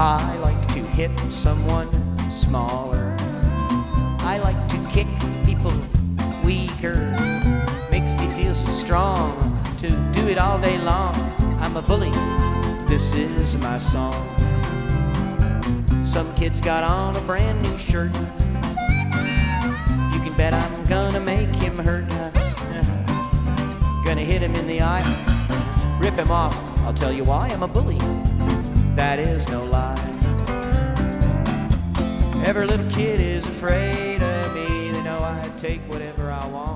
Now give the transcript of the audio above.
I like to hit someone smaller. I like to kick people weaker. Makes me feel so strong to do it all day long. I'm a bully, this is my song. Some kid's got on a brand new shirt. You can bet I'm gonna make him hurt. Gonna hit him in the eye, rip him off. I'll tell you why, I'm a bully, that is no lie. Every little kid is afraid of me. They know I take whatever I want.